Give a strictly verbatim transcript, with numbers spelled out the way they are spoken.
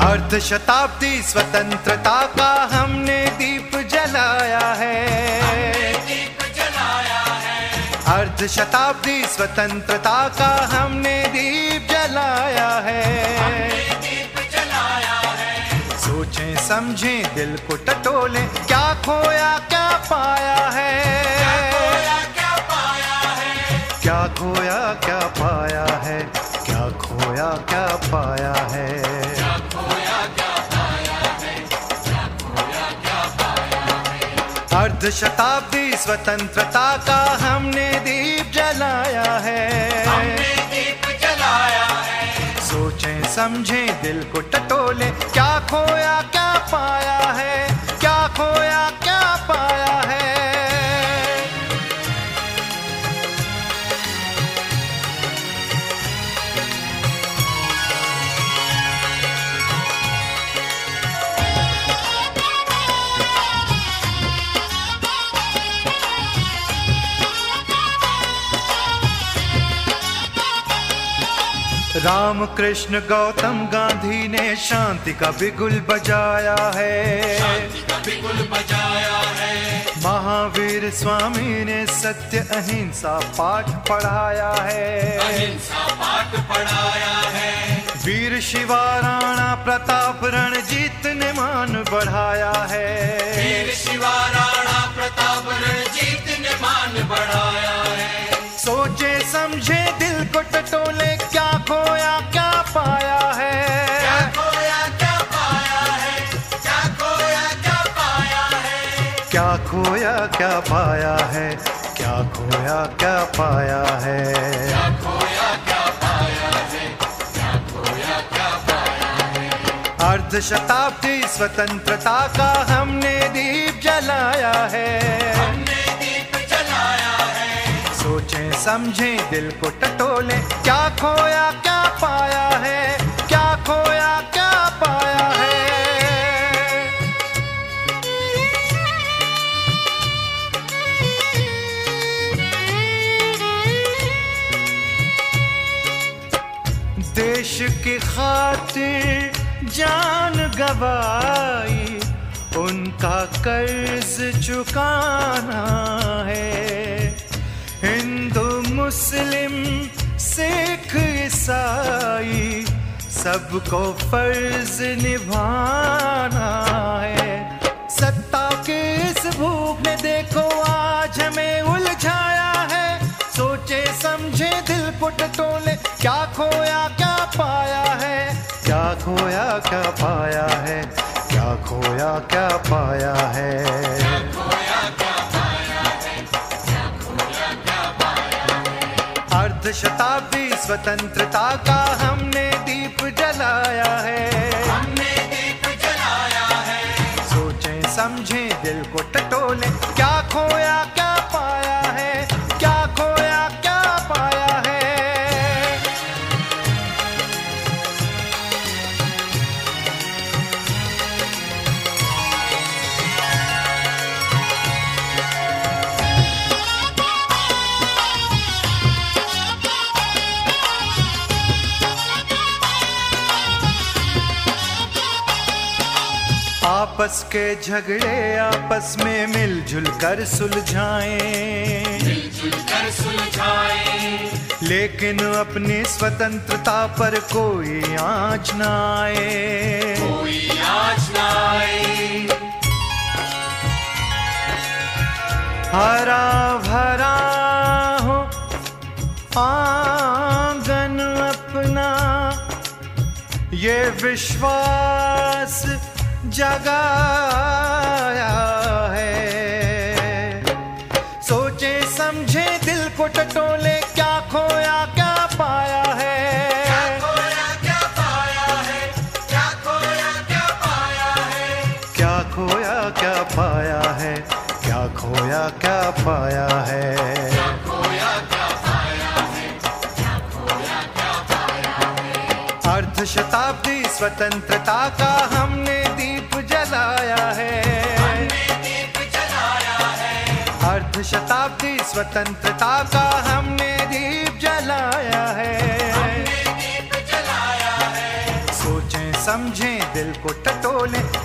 अर्ध शताब्दी स्वतंत्रता का हमने दीप जलाया है, दीप जलाया है। अर्ध शताब्दी स्वतंत्रता का हमने दीप जलाया है, दीप जलाया है। सोचें समझें दिल को टटोलें, क्या खोया क्या पाया है, खोया क्या पाया है, क्या खोया क्या पाया है, क्या खोया क्या पाया है। क्या खोया क्या पाया है, क्या खोया क्या पाया है। अर्ध शताब्दी स्वतंत्रता का हमने दीप जलाया है, हमने दीप जलाया है। सोचें समझें दिल को टटोलें, क्या खोया क्या पाया है, क्या खोया क्या पाया है। राम कृष्ण गौतम गांधी ने शांति का बिगुल बजाया है, शांति का बिगुल बजाया है। महावीर स्वामी ने सत्य अहिंसा पाठ पढ़ाया है, अहिंसा पाठ पढ़ाया है। वीर शिवा राणा प्रताप रणजीत ने मान बढ़ाया है, वीर शिवा राणा प्रताप रणजीत ने मान बढ़ाया है। सोचे समझे दिल को टटोले, क्या खोया क्या पाया है, क्या खोया क्या पाया है, क्या खोया क्या पाया है। क्या खोया क्या पाया है, क्या खोया क्या पाया है। क्या खोया क्या पाया है, क्या खोया क्या पाया है। अर्ध शताब्दी स्वतंत्रता का हमने दीप जलाया है, हमने दीप जलाया है। सोचें समझें दिल को टटोलें, क्या खोया क्या पाया है, क्या खोया क्या पाया है। देश की खातिर जान गवाई, उनका कर्ज चुकाना है। हिंदू मुस्लिम सिख ईसाई सबको फर्ज निभाना है। सत्ता की इस भूख ने देखो आज हमें उलझाया है, सोचे समझे दिल को टटोले, क्या खोया क्या पाया है, क्या खोया क्या पाया है, क्या खोया क्या पाया है। क्या खोया क्या पाया है, क्या खोया क्या पाया है। अर्ध शताब्दी स्वतंत्रता का हमने दीप जलाया है, हमने दीप जलाया है। सोचें समझें दिल को टटोले, क्या खोया क्या पाया है, क्या खोया क्या पाया है। आपस के झगड़े आपस में मिलजुल कर सुलझाएं, मिलजुल कर सुलझाएं। लेकिन अपनी स्वतंत्रता पर कोई आँच न आए, कोई आँच न आए। हरा भरा हो आंगन अपना, ये विश्वास जगाया है। सोचे समझे दिल को टटोले, क्या खोया क्या पाया है, क्या खोया क्या पाया है, क्या खोया क्या पाया है। क्या खोया क्या पाया है, क्या खोया क्या पाया है। क्या खोया क्या पाया है, क्या खोया क्या पाया है। अर्ध शताब्दी स्वतंत्रता का हमने दीप जलाया है, हमने दीप जलाया है। अर्ध शताब्दी स्वतंत्रता का हमने दीप जलाया है, हमने दीप जलाया है। सोचें समझें दिल को टटोले,